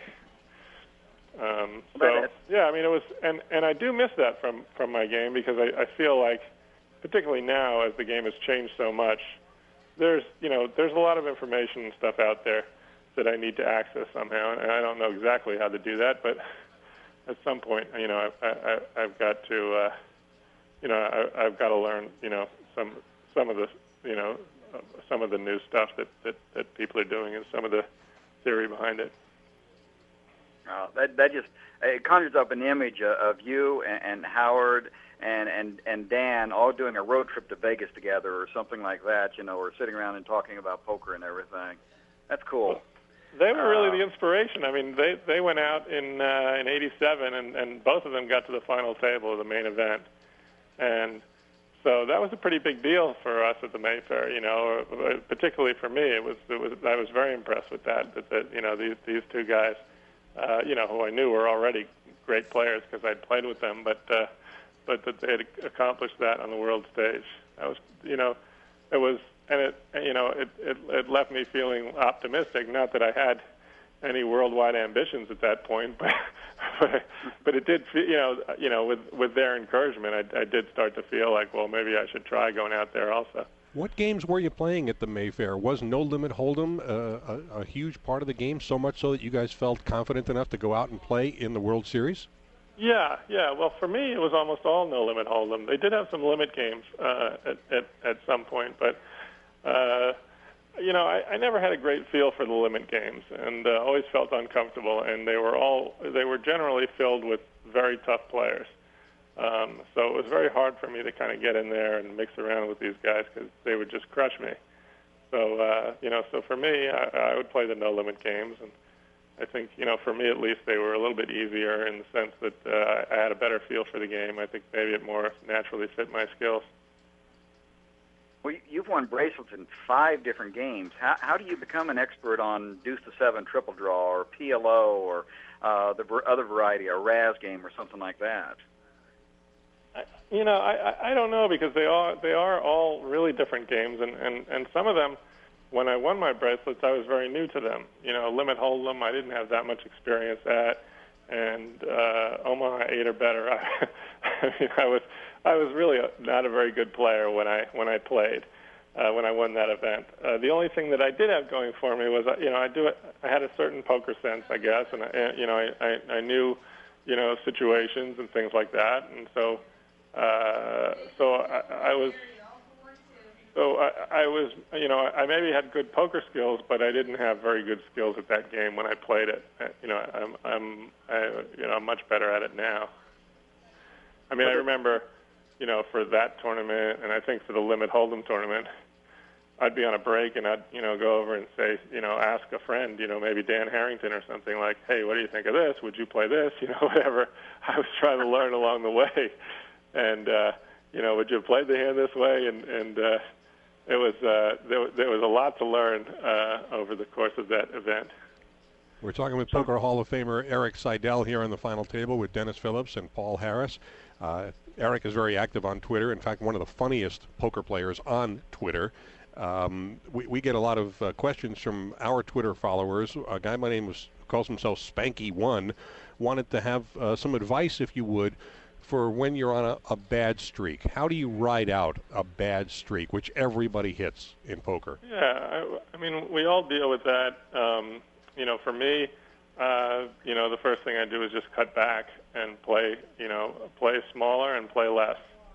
[SPEAKER 6] Um, so, yeah, I mean, it was, and, and I do miss that from, from my game, because I, I feel like, particularly now as the game has changed so much, there's, you know, there's a lot of information and stuff out there that I need to access somehow, and I don't know exactly how to do that, but at some point, you know, I, I, I've got to, uh, you know, I, I've got to learn, you know, some some of the, you know, uh, some of the new stuff that, that, that people are doing and some of the theory behind it.
[SPEAKER 5] Uh, that that just it conjures up an image uh, of you and, and Howard and, and, and Dan all doing a road trip to Vegas together or something like that, you know, or sitting around and talking about poker and everything. That's cool.
[SPEAKER 6] They were really
[SPEAKER 5] Uh,
[SPEAKER 6] the inspiration. I mean, they they went out in uh, in eighty-seven, and, and both of them got to the final table of the main event, and so that was a pretty big deal for us at the Mayfair. You know, particularly for me, it was it was I was very impressed with that. That, that you know these these two guys, uh, you know, who I knew were already great players because I'd played with them, but uh, but that they had accomplished that on the world stage. That was, you know, it was. And it, you know, it, it it left me feeling optimistic. Not that I had any worldwide ambitions at that point, but but, but it did, feel, you know, you know, with with their encouragement, I, I did start to feel like, well, maybe I should try going out there also.
[SPEAKER 4] What games were you playing at the Mayfair? Was No Limit Hold'em uh, a, a huge part of the game, so much so that you guys felt confident enough to go out and play in the World Series?
[SPEAKER 6] Yeah, yeah. Well, for me, it was almost all No Limit Hold'em. They did have some limit games uh, at, at at some point, but. Uh, you know, I, I never had a great feel for the limit games, and uh, always felt uncomfortable. And they were all they were generally filled with very tough players. Um, so it was very hard for me to kind of get in there and mix around with these guys because they would just crush me. So uh, you know, so for me, I, I would play the no limit games, and I think you know, for me at least, they were a little bit easier in the sense that uh, I had a better feel for the game. I think maybe it more naturally fit my skills.
[SPEAKER 5] Well, you've won bracelets in five different games. How, how do you become an expert on deuce to seven triple draw or P L O or uh, the ver- other variety, a Raz game or something like that?
[SPEAKER 6] I, you know, I, I don't know because they are they are all really different games, and, and, and some of them, when I won my bracelets, I was very new to them. You know, Limit Hold'em, I didn't have that much experience at, and uh, Omaha eight or better. I, I mean, I was. I was really a, not a very good player when I when I played, uh, when I won that event. Uh, the only thing that I did have going for me was, you know, I do it. I had a certain poker sense, I guess, and I, you know, I, I, I knew, you know, situations and things like that, and so, uh, so I, I was, so I, I was, you know, I maybe had good poker skills, but I didn't have very good skills at that game when I played it. You know, I'm, I'm, I, you know, I'm much better at it now. I mean, I remember. You know, for that tournament, and I think for the Limit Hold'em tournament, I'd be on a break and I'd, you know, go over and say, you know, ask a friend, you know, maybe Dan Harrington or something like, hey, what do you think of this? Would you play this? You know, whatever. I was trying to learn along the way. And, uh, you know, would you play the hand this way? And, and uh, it was, uh, there, there was a lot to learn uh, over the course of that event.
[SPEAKER 4] We're talking with Poker Hall of Famer Erik Seidel here on the final table with Dennis Phillips and Paul Harris. Uh, Erik is very active on Twitter. In fact, one of the funniest poker players on Twitter. Um, we, we get a lot of uh, questions from our Twitter followers. A guy by name was calls himself Spanky One wanted to have uh, some advice, if you would, for when you're on a, a bad streak. How do you ride out a bad streak, which everybody hits in poker?
[SPEAKER 6] Yeah, I, I mean, we all deal with that. Um, you know, for me, uh, you know, the first thing I do is just cut back and play, you know, play smaller and play less.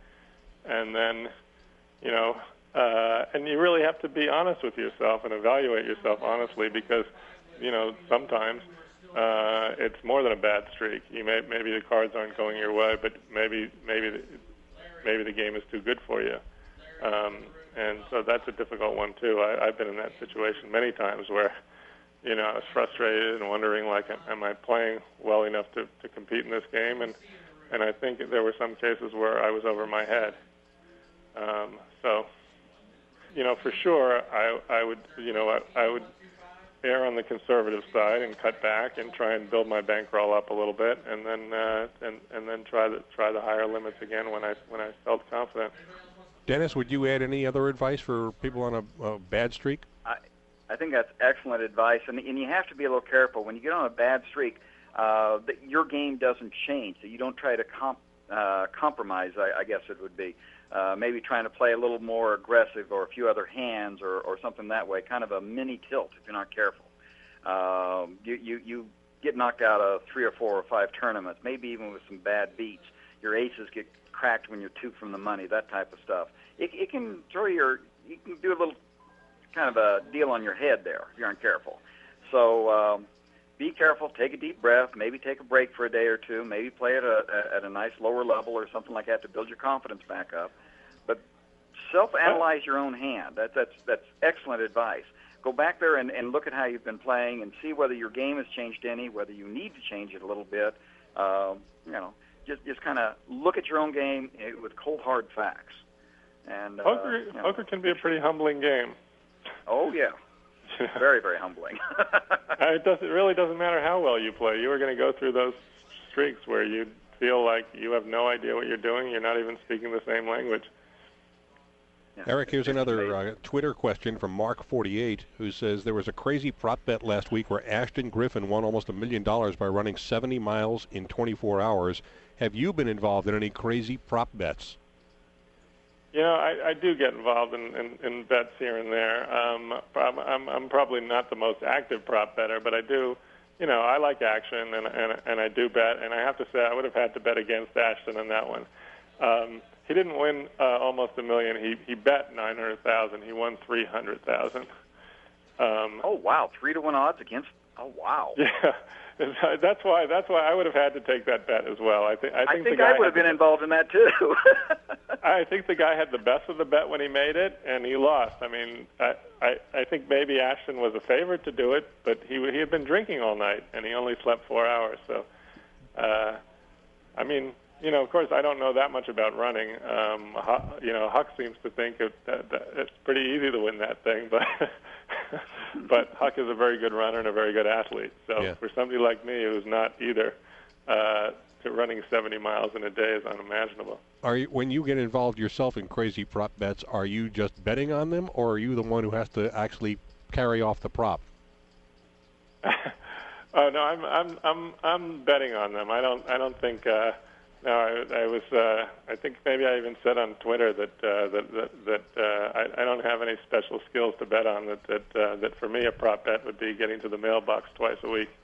[SPEAKER 6] And then, you know, uh, and you really have to be honest with yourself and evaluate yourself honestly because, you know, sometimes uh, it's more than a bad streak. You may, maybe the cards aren't going your way, but maybe maybe the, maybe the game is too good for you. Um, and so that's a difficult one, too. I, I've been in that situation many times where, you know, I was frustrated and wondering, like, am I playing well enough to, to compete in this game? And and I think there were some cases where I was over my head. Um, so, you know, for sure, I I would, you know, I, I would err on the conservative side and cut back and try and build my bankroll up a little bit, and then uh, and and then try the try the higher limits again when I when I felt confident.
[SPEAKER 4] Dennis, would you add any other advice for people on a, a bad streak?
[SPEAKER 5] I, I think that's excellent advice, and and you have to be a little careful when you get on a bad streak. Uh, that your game doesn't change, so you don't try to comp, uh, compromise. I, I guess it would be uh, maybe trying to play a little more aggressive, or a few other hands, or, or something that way. Kind of a mini tilt if you're not careful. Um, you, you you get knocked out of three or four or five tournaments, maybe even with some bad beats. Your aces get cracked when you're two from the money. That type of stuff. It, it can throw your. You can do a little kind of a deal on your head there if you aren't careful. So. Um, Be careful. Take a deep breath. Maybe take a break for a day or two. Maybe play at a at a nice lower level or something like that to build your confidence back up. But self-analyze your own hand. That, that's that's excellent advice. Of go back there and, and look at how you've been playing and see whether your game has changed any, whether you need to change it a little bit. Uh, you know, just just kind of look at your own game with cold hard facts. And uh,
[SPEAKER 6] poker,
[SPEAKER 5] you know,
[SPEAKER 6] poker can be a pretty humbling game.
[SPEAKER 5] Oh yeah, very very humbling.
[SPEAKER 6] it does. It really doesn't matter how well you play. You are going to go through those streaks where you feel like you have no idea what you're doing. You're not even speaking the same language.
[SPEAKER 5] Yeah.
[SPEAKER 4] Eric, here's another uh, Twitter question from Mark forty-eight, who says there was a crazy prop bet last week where Ashton Griffin won almost a million dollars by running seventy miles in twenty-four hours. Have you been involved in any crazy prop bets?
[SPEAKER 6] You know, I, I do get involved in, in, in bets here and there. Um, I'm, I'm probably not the most active prop better, but I do, you know, I like action, and, and, and I do bet. And I have to say I would have had to bet against Ashton on that one. Um, he didn't win uh, almost a million. He he bet nine hundred thousand. He won three hundred thousand. Um,
[SPEAKER 5] oh wow, three to one odds against. Oh wow.
[SPEAKER 6] Yeah. That's why. That's why I would have had to take that bet as well. I think. I think,
[SPEAKER 5] I think
[SPEAKER 6] the guy
[SPEAKER 5] I would have been
[SPEAKER 6] the,
[SPEAKER 5] involved in that too.
[SPEAKER 6] I think the guy had the best of the bet when he made it, and he lost. I mean, I, I, I think maybe Ashton was a favorite to do it, but he he had been drinking all night, and he only slept four hours. So, uh, I mean, you know, of course, I don't know that much about running. Um, Huck, you know, Huck seems to think it, that, that it's pretty easy to win that thing, but but Huck is a very good runner and a very good athlete. So
[SPEAKER 4] yeah.
[SPEAKER 6] For somebody like me who's not either, uh, running seventy miles in a day is unimaginable.
[SPEAKER 4] Are you, when you get involved yourself in crazy prop bets, are you just betting on them, or are you the one who has to actually carry off the prop?
[SPEAKER 6] Oh no, I'm I'm I'm I'm betting on them. I don't I don't think. Uh, no, I, I was. Uh, I think maybe I even said on Twitter that uh, that that, that uh, I, I don't have any special skills to bet on. That that uh, that for me a prop bet would be getting to the mailbox twice a week.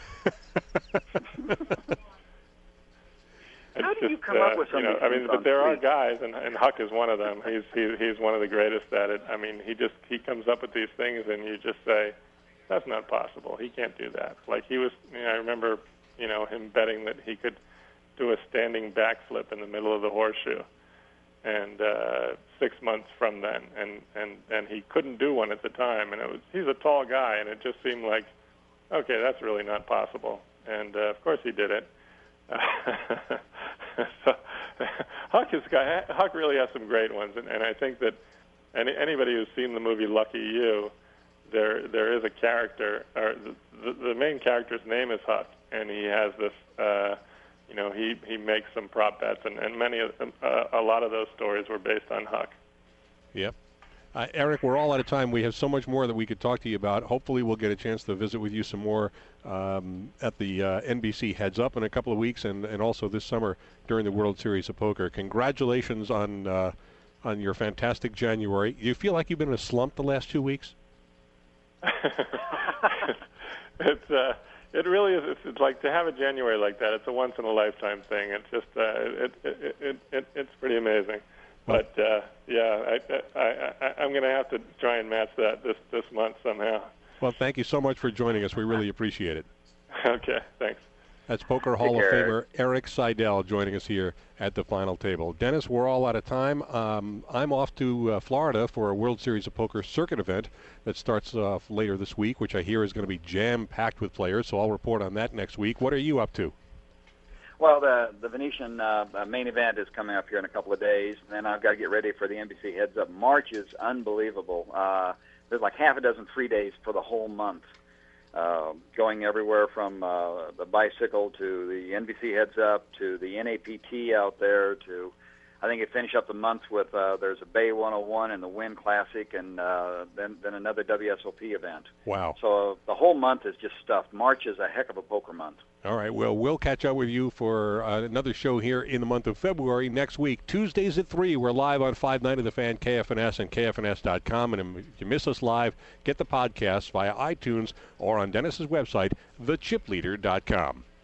[SPEAKER 5] How do you come
[SPEAKER 6] uh,
[SPEAKER 5] up with some
[SPEAKER 6] you know,
[SPEAKER 5] of these
[SPEAKER 6] I mean,
[SPEAKER 5] things
[SPEAKER 6] but
[SPEAKER 5] on
[SPEAKER 6] there are
[SPEAKER 5] tweets?
[SPEAKER 6] guys, and, and Huck is one of them. He's he, he's one of the greatest at it. I mean, he just he comes up with these things, and you just say, "That's not possible. He can't do that." Like he was, you know, I remember, you know, him betting that he could do a standing backflip in the middle of the horseshoe, and uh, six months from then, and and and he couldn't do one at the time, and it was he's a tall guy, and it just seemed like, okay, that's really not possible, and uh, of course he did it. so, Huck is guy. Huck really has some great ones, and, and I think that any, anybody who's seen the movie Lucky You, there there is a character, or the, the main character's name is Huck, and he has this. Uh, you know, he, he makes some prop bets, and, and many of them, uh, a lot of those stories were based on Huck.
[SPEAKER 4] Yep. Uh, Eric, we're all out of time. We have so much more that we could talk to you about. Hopefully we'll get a chance to visit with you some more um, at the uh, N B C Heads Up in a couple of weeks, and, and also this summer during the World Series of Poker. Congratulations on uh, on your fantastic January. Do you feel like you've been in a slump the last two weeks?
[SPEAKER 6] it's uh, it really is. It's, it's like to have a January like that. It's a once in a lifetime thing. It's just uh, it, it, it, it it's pretty amazing. But uh, yeah, I, I, I, I'm going to have to try and match that this this month somehow.
[SPEAKER 4] Well, thank you so much for joining us. We really appreciate it.
[SPEAKER 6] Okay, thanks.
[SPEAKER 4] That's Poker Hall of Famer Eric Seidel joining us here at the final table. Dennis, we're all out of time. Um, I'm off to uh, Florida for a World Series of Poker circuit event that starts uh, later this week, which I hear is going to be jam-packed with players, so I'll report on that next week. What are you up to?
[SPEAKER 5] Well, the the Venetian uh, main event is coming up here in a couple of days. Then I've got to get ready for the N B C Heads Up. March is unbelievable. Uh, there's like half a dozen free days for the whole month, uh, going everywhere from uh, the bicycle to the N B C Heads Up to the N A P T out there to, I think, it finish up the month with uh, there's a Bay one oh one and the Wynn Classic, and uh, then then another W S O P event.
[SPEAKER 4] Wow.
[SPEAKER 5] So uh, the whole month is just stuffed. March is a heck of a poker month.
[SPEAKER 4] All right, well, we'll catch up with you for uh, another show here in the month of February next week. Tuesdays at three, we're live on five ninety The Fan, K F N S, and K F N S dot com. And if you miss us live, get the podcast via iTunes or on Dennis's website, the chip leader dot com.